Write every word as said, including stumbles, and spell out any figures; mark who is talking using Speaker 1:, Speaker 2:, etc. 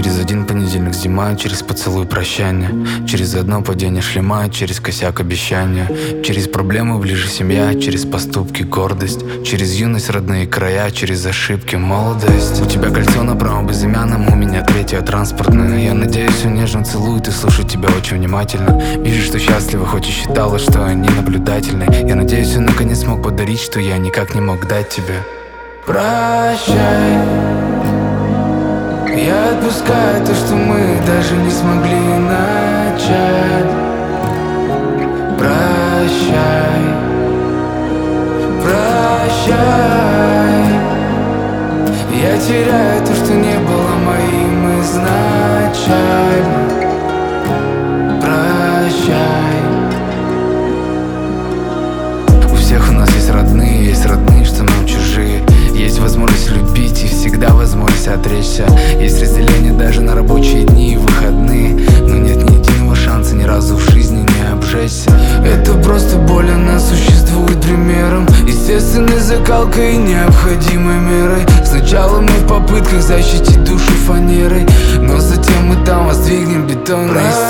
Speaker 1: Через один понедельник зима, через поцелуй прощания, через одно падение шлема, через косяк обещания, через проблемы ближе семья, через поступки гордость, через юность родные края, через ошибки молодость. У тебя кольцо на правом безымянном, у меня третье транспортное. Я надеюсь, он нежно целует и слушает тебя очень внимательно. Вижу, что счастлива, хоть и считала, что они наблюдательны. Я надеюсь, он наконец смог подарить, что я никак не мог дать тебе. Прощай, я отпускаю то, что мы даже не смогли начать. Прощай, прощай, я теряю то, что не было моим изначально. Прощай. У всех у нас есть родные, есть родные, что нам чужие. Есть возможность любить и всегда возможность отречься. Есть разделение даже на рабочие дни и выходные. Но нет ни единого шанса ни разу в жизни не обжечься. Это просто боль, она существует примером, естественной закалкой и необходимой мерой. Сначала мы в попытках защитить душу фанерой, но затем мы там воздвигнем бетонные